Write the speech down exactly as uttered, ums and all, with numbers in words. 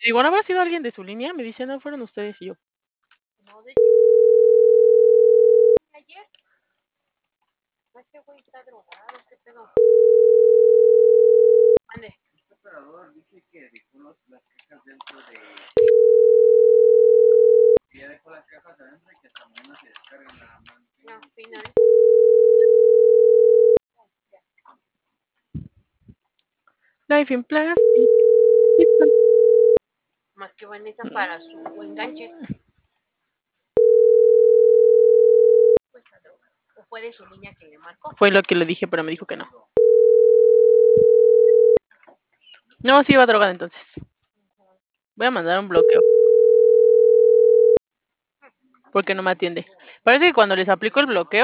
Digo, ¿no habrá sido alguien de su línea? Me dice: "No, fueron ustedes", y yo No, de ayer. No, este güey está drogado, ¿qué pedo? Mande. Este operador dice que dejó los, las cajas dentro de... Que ya dejó las cajas adentro y que hasta mañana se descargan la mano. No, final. Life in plastic. Más que Vanessa para su enganche. Pues está drogado. O fue de su línea que le marcó. Fue lo que le dije, pero me dijo que no. No, sí iba drogada entonces. Voy a mandar un bloqueo. Porque no me atiende. Parece que cuando les aplico el bloqueo